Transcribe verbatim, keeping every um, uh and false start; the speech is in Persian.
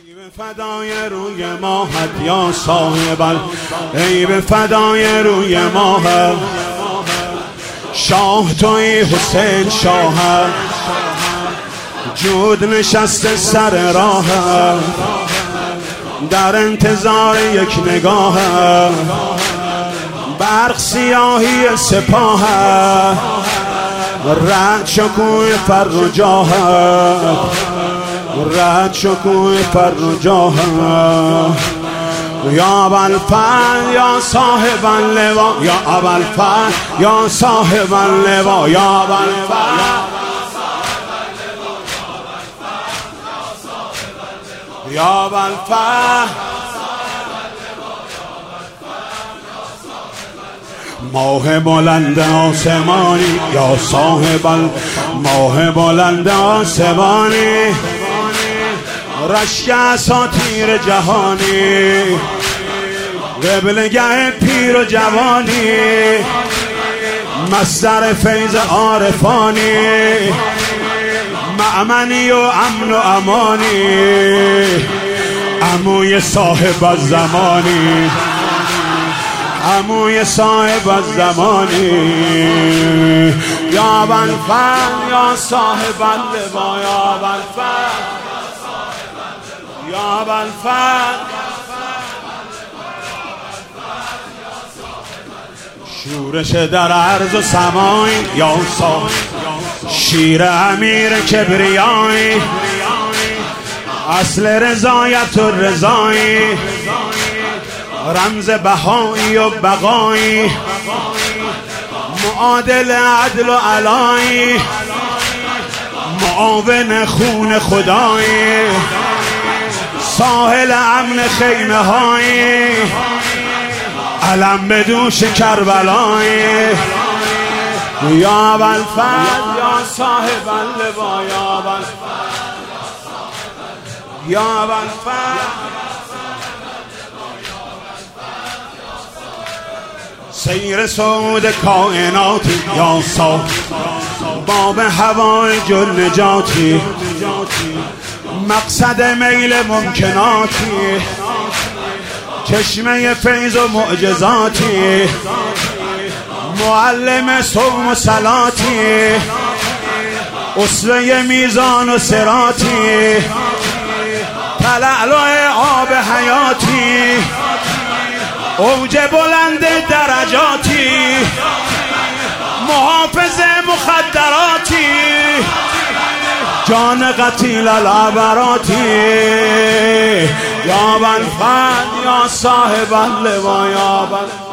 ای به فدای روی ماهت یا صاحب، ای به فدای روی ماهت، شاه توی حسین شاه، جود نشسته سر راه، در انتظار یک نگاه، برق سیاهی سپاه، رد شکوه فر و جاه، رد شکوه فر و جاه، یا ابوالفضل یا صاحب اللوا، یا ابوالفضل یا صاحب اللوا، یا ابوالفضل یا ابوالفضل. ماه بلند آسمانی یا صاحب ماه بلند آسمانی، رشک اساطیر جهانی، قبلگه پیر و جوانی، مصدر فیض عارفانی، مأمنی و امن و امانی، عموی صاحب الزمانی، عموی صاحب الزمانی، یا ابوالفضل یا صاحب اللوا، یا ابوالفضل یا ابوالفضل. شورش در عرض و سمای یا صاحب، شیر امیر کبریایی، اصل رضایت و رضایی، رمز بهایی و بقایی، معادل عدل و علایی، معاون خون خدایی، ساحل امن خیمه هایی، علم به دوش کربلایی، یا ابوالفضل یا صاحب اللوا، یا ابوالفضل یا ابوالفضل. سیر سود کائناتی یا صاحب، باب هوای جل نجاتی، مقصد میل ممکناتی، چشمه فیض و معجزاتی، معلم صوم و صلاتی، اسوه میزان و صراطی، تلألؤ آب حیاتی، اوج بلند درجاتی، محافظ مخدراتی، جان قتیل العبراتی، یا ابوالفضل یا صاحب اللوا، یا ابوالفضل